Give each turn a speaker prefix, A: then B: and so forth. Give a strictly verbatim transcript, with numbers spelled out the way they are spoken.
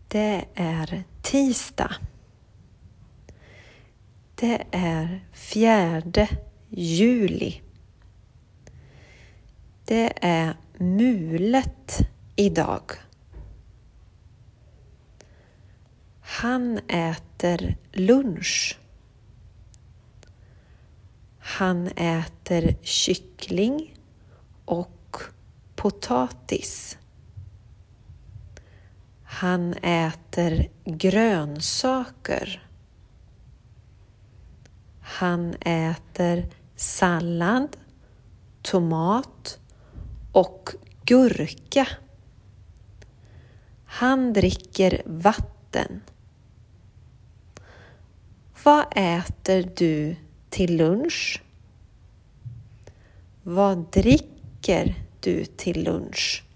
A: Det är tisdag. Det är fjärde juli. Det är mulet idag. Han äter lunch. Han äter kyckling och potatis. Han äter grönsaker. Han äter sallad, tomat och gurka. Han dricker vatten. Vad äter du till lunch? Vad dricker du till lunch?